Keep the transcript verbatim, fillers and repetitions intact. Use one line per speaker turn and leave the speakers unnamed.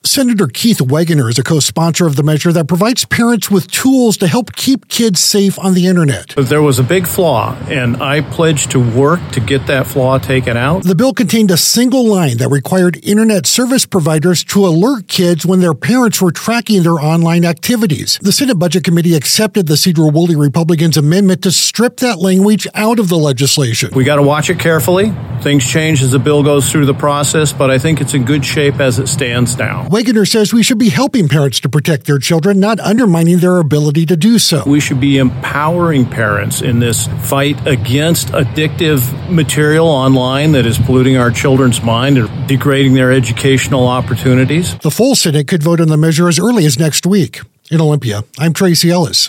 Senator Keith Wegener is a co-sponsor of the measure that provides parents with tools to help keep kids safe on the internet.
There was a big flaw, and I pledged to work to get that flaw taken out.
The bill contained a single line that required internet service providers to alert kids when their parents were tracking their online activities. The Senate Budget Committee accepted the Cedar-Woolley Republicans' amendment to strip that language out of the legislation.
We got to watch it carefully. Things change as the bill goes through the process, but I think it's in good shape as it stands now.
Wegener says we should be helping parents to protect their children, not undermining their ability to do so.
We should be empowering parents in this fight against addictive material online that is polluting our children's mind and degrading their educational opportunities.
The full Senate could vote on the measure as early as next week. In Olympia, I'm Tracy Ellis.